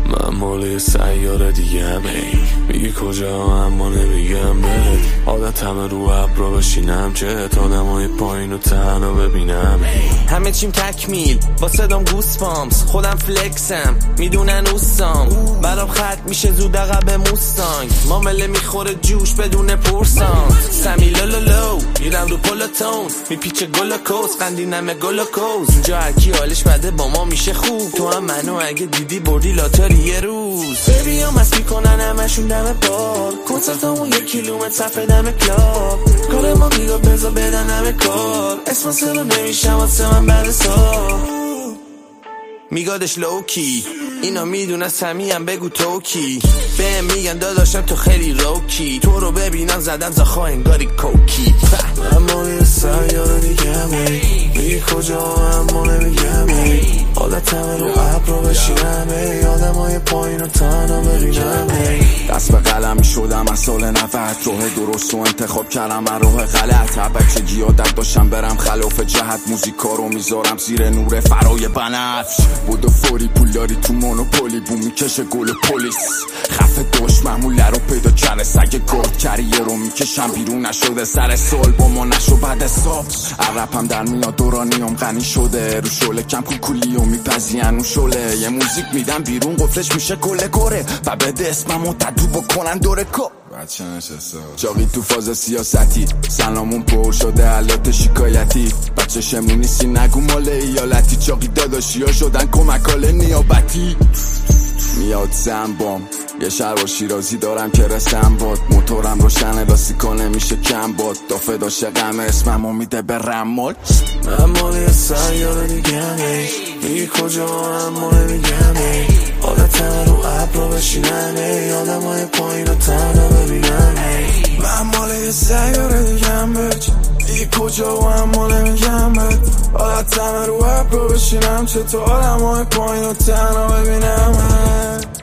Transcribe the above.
من مال سیاره دیگه میگی کجا اما نمیگم بهت عادت همه رو ابرا بشینم چت آدمای پایین و تنها ببینم همه چیم تکمیل با صدام گوس پامس خودم فلکسم میدونن اوستام برام خط میشه زود عقب موستانگ مامله میخوره جوش بدون پرسان سمی لولولو میرم رو پلاتون میپیچه گلوکوز قندینمه گلوکوز اینجا هرکی حالش بده با ما میشه خوب تو هم منو اگه دیدی بردی لاتاری یه روز ببی هم مستی کنن همشون دم بار کنسرتامون 1 کیلومتر صفحه دم کلاب کار ما بیگا بزا بدن همه کار اسم سلو نمیشم واسه من بعد سال میگادش لوکی اینا میدونن سمیم بگو توکی بهم میگن داداشم تو خیلی روکی تو رو ببینم زدم زخوا انگاری کوکی من مال سیاره دیگه میگی کجا اما نمیگم حالت همه رو ابرا بشینم آدمای پایین و تنها ببینم دست به قلم شدم از سال 90 راه درست و انتخاب کردم من راه غلط بچگی عادت داشتم برم خلاف جهت موزیکا رو میذارم زیر نور فرای بنفش بودو فوری پولداری تو مونوپولی بوم میکشه گل پلیس خفه داشت محموله رو پیدا کرده سگ گرد کریه رو میکشم بیرون نشده سر سال با ما نشو بعد ساب عربم در میاد دورانیام غنی شده رو شله کم کوکولی و میپزین اون شله یه موزیک میدم بیرون قفلش میشه کل گره و بده اسممو تدو بکنن دوره کو بچه نشسته چاقی تو فاز سیاستی سلامون پر شده علات شکایتی بچه شمرون نیستی نگو مال ایالتی چاقی داداشی ها شدن کمکال نیابتی میاد زنبام یه شهر و شیرازی دارم که رسم باد موتورم روشنه لاستیکا نمیشه کم باد دافه داشته غم اسممو میده به رمال من مال سیاره دیگه میگی کجا اما نمیگم حالت همه رو ابرا بشینم آدمای پایین و تنها ببینم من مال سیاره دیگه میگی کجا اما نمیگم حالت همه رو ابرا بشینم چطور آدمای پایین و تنها ببینم